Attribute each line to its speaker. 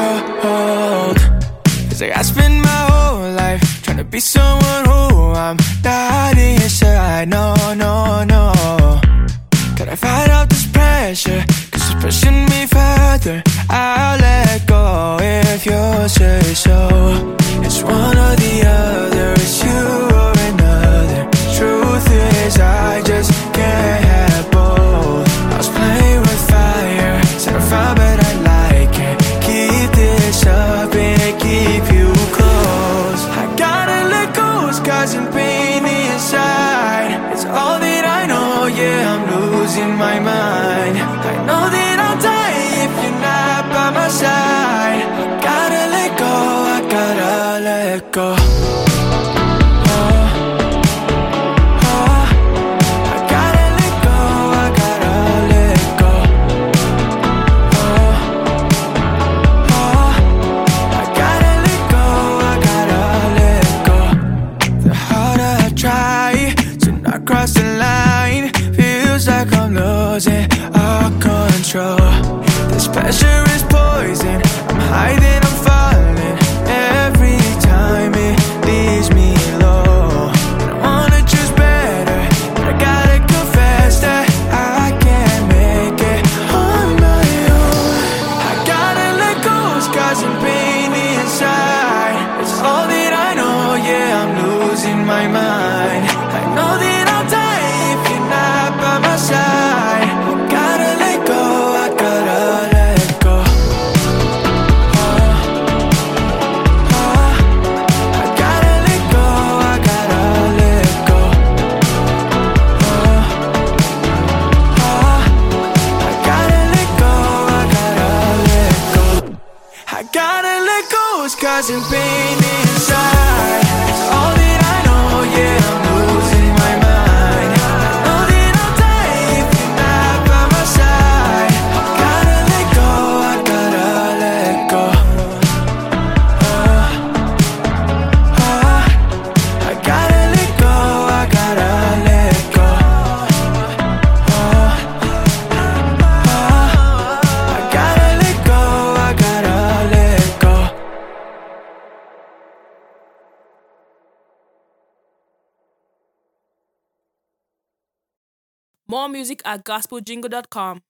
Speaker 1: hold. Cause like I spent my whole life trying to be someone who I'm not inside. No, no, no. Gotta fight out this pressure, cause it's pushing me further. I'll let go if you say so. It's one or the other, it's you or another. Truth is I just can't have both. I was playing with fire, said I found but I like it. Keep this up and keep you close. I gotta let go, it's causing pain inside. It's all that I know, yeah, I'm losing my mind. I know that I'll die if you're not by my side. I gotta let go, I gotta let go. Cross the line, feels like I'm losing all control. This pressure is poison, I'm high then I'm falling. Every time it leaves me low. And I wanna choose better, but I gotta confess that I can't make it on my own. I gotta let go, it's causing pain inside. It's all that I know, yeah, I'm losing my mind. I know that by my side, I gotta let go, I gotta let go. I gotta let go, I gotta let go. I gotta let go, I gotta let go. I gotta let go, it's causing pain inside. It's all that I know, yeah, I'm losing my mind.
Speaker 2: More music at gospeljingle.com.